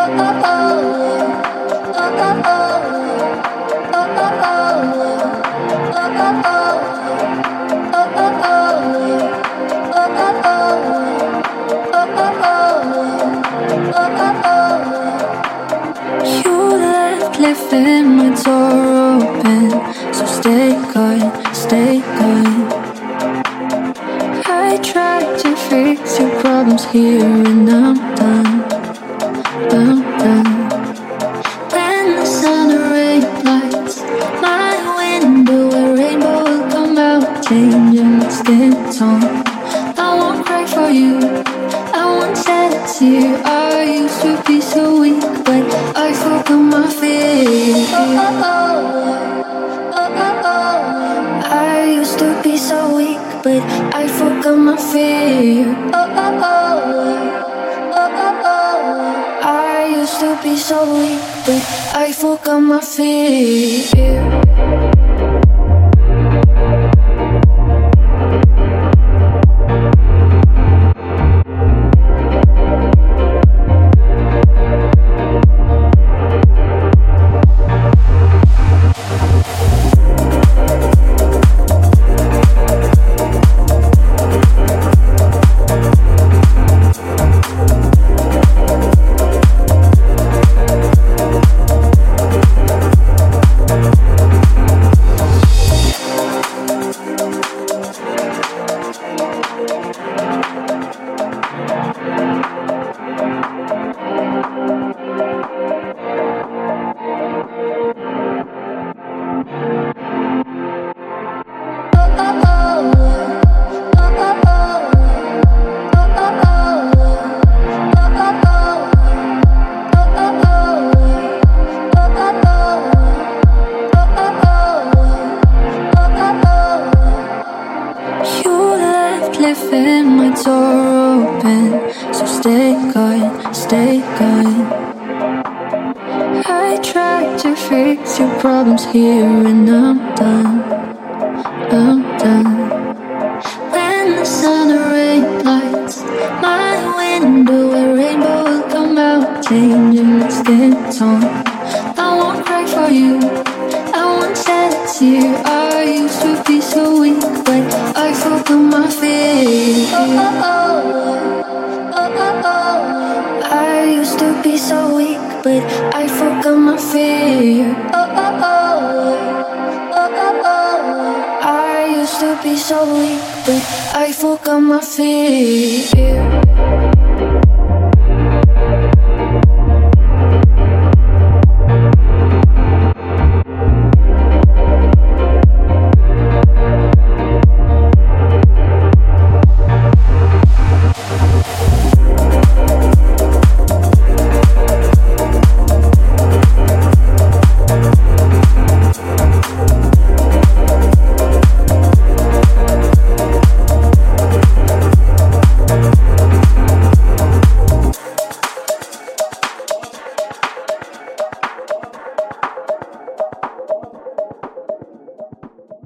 Leaving my door open, so stay good, stay good. I tried to fix your problems here and I'm done, I'm done. When the sun or rain lights my window, a rainbow will come out, changing my skin tone. I won't cry for you, I won't shed a tear. I used to be so weak, but I forgot my fear. I used to be so weak, but I forgot my fear. I used to be so weak, but I forgot my fear. Leaving my door open, so stay good, stay good. I tried to fix your problems here and I'm done, I'm done. When the sun or rain lights my window, a rainbow will come out, changing my skin tone. I won't cry for you, I won't shed a tear. I used to be so weak, but I forgot my fear. I used to be so weak, but I forgot my fear. I used to be so weak, but I forgot my fear.